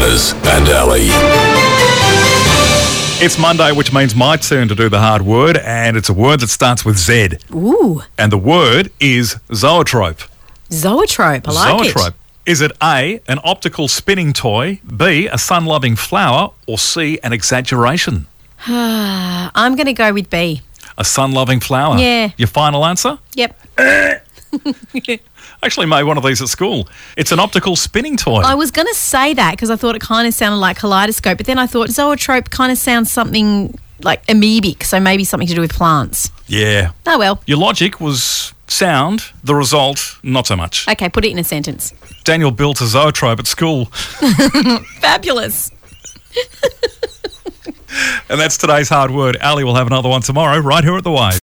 Manners and Ali. It's Monday, which means my turn to do the hard word, and it's a word that starts with Z. Ooh. And the word is zoetrope. Zoetrope. I like Zoetrope. it. Is it A, an optical spinning toy, B, a sun-loving flower, or C, an exaggeration? I'm going to go with B. A sun-loving flower? Yeah. Your final answer? Yep. Actually made one of these at school. It's an optical spinning toy. I was going to say that because I thought it kind of sounded like kaleidoscope, but then I thought zoetrope kind of sounds something like amoebic, so maybe something to do with plants. Yeah. Oh, well. Your logic was sound. The result, not so much. Okay, put it in a sentence. Daniel built a zoetrope at school. Fabulous. And that's today's hard word. Ali will have another one tomorrow right here at The Wave.